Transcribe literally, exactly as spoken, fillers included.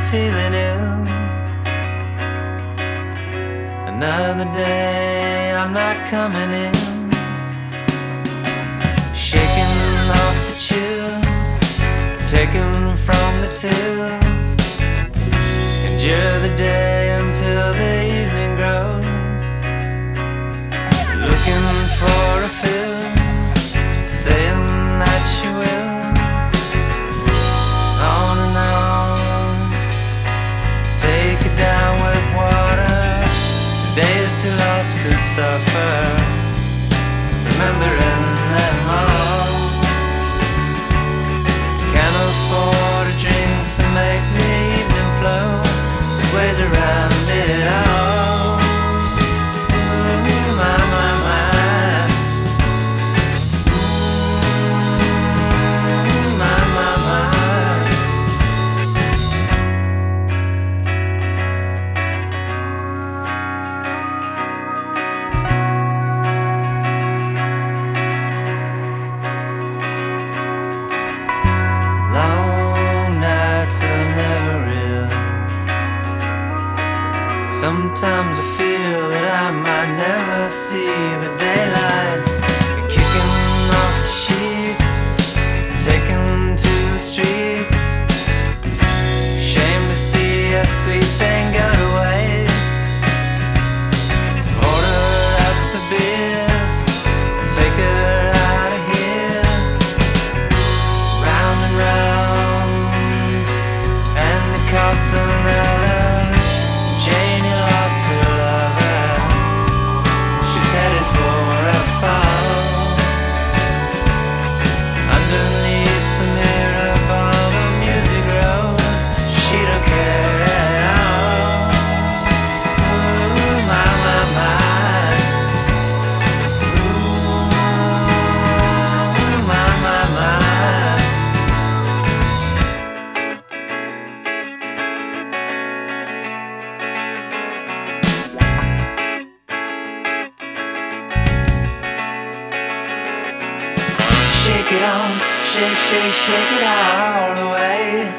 feeling ill. Another day, I'm not coming in. Shaking off the chills, taken from the tills. Endure the day until the evening grows. Looking for a fill, saying that she will. On and on, take it down with water. Days too lost to suffer, remembering them all. Can't afford a drink to make the evening flow. There's ways around it all. Ooh, my, my, my. Ooh, my, my, my. Long nights are never real. Sometimes I feel that I might never see the daylight. Kicking off the sheets, taken to the streets. Shame to see a sweet thing go to waste. Order up the beers, take her out of here. Round and round, and the cost of another. Jane, you lost her lover. She's headed for a fall. Underneath the mirror while the music grows, she don't care at all. Ooh, my, my, my. Ooh, my, my, my. Shake it on, shake, shake, shake it all away.